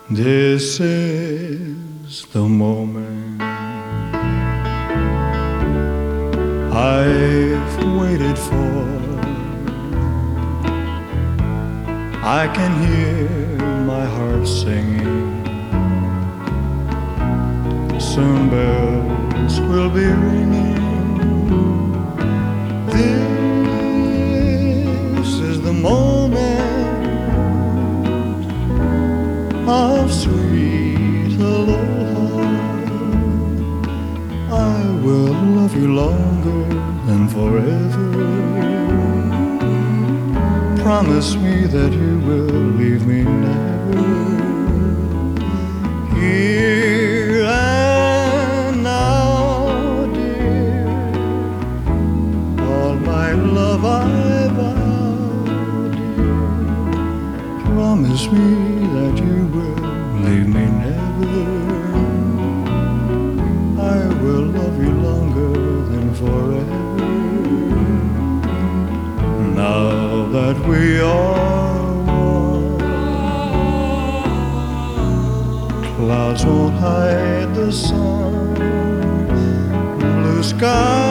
This is the moment I've waited for. I can hear my heart singing. Soon bells will be ringing. This is the moment of sweet aloha. I will love you longer than forever. Promise me that you will leave me never. Here and now, dear, all my love I vow, dear. Promise me that you will leave me never. I will love you longer than forever. Now that we are one, clouds won't hide the sun, blue skies